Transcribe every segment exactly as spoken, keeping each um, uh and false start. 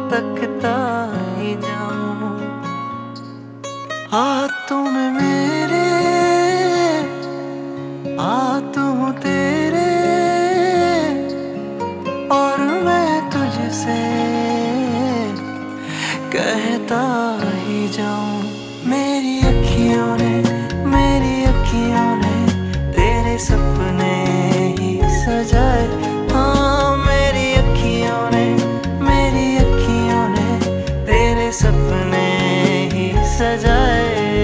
तकता ही जाऊं। हाथों में मेरे हाथों तेरे और मैं तुझसे कहता ही जाऊं। मेरी अखियों ने मेरी अखियों ने तेरे सपने ही सजाए। हाँ मेरी अखियों ने मेरी अखियों ने तेरे सपने ही सजाए।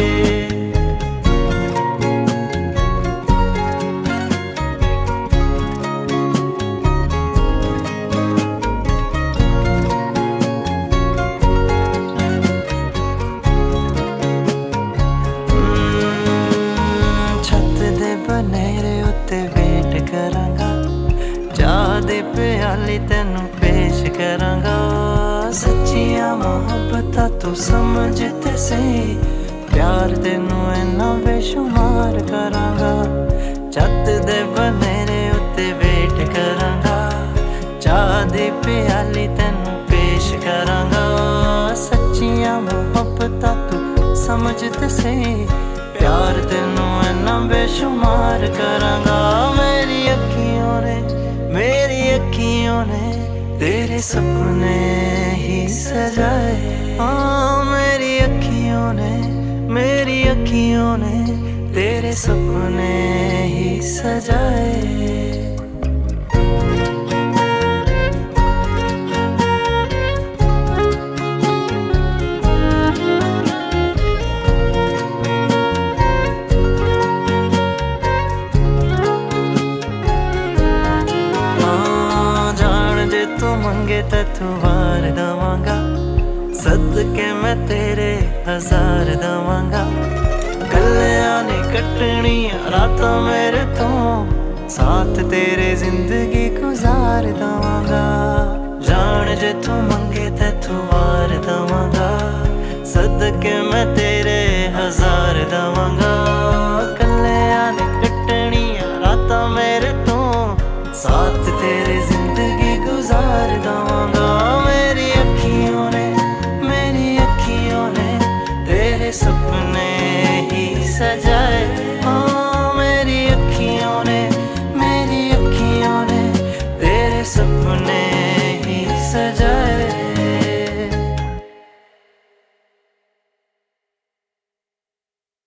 बनेरे उत्ते वेट करांगा, चाह दे प्याली तेनू पेश करांगा। सच्चियां मोहब्बतां तू समझ ते सही, प्यार तेनू इन्ना बेशुमार करांगा। छत दे बनेरे उत्ते वेट करांगा, चाह दे प्याली तेनू पेश करांगा। सच्चियां मोहब्बतां तू समझ ते सही, प्यार तेनू इन्ना बेशुमार करांगा। मेरी अखियों ने मेरी अखियों ने तेरे सपने ही सजाए। हाँ मेरी अखियों ने मेरी अखियों ने तेरे सपने ही सजाए। तू मंगे तू वार दवांगा, सदके मैं तेरे हजार दवांगा। कल्यां ने कटनी रातां मेरे तो, साथ तेरे जिंदगी गुजार दवांगा। जान जे तू मंगे तू वार दवांगा, सदके मैं तेरे हजार दवांगा। कल्यां ने कटनी रातां मेरे तो, साथ तेरे जिंदगी गुजार दवांगा। मेरी अखियों ने मेरी अखियों ने तेरे सपने ही सजाए।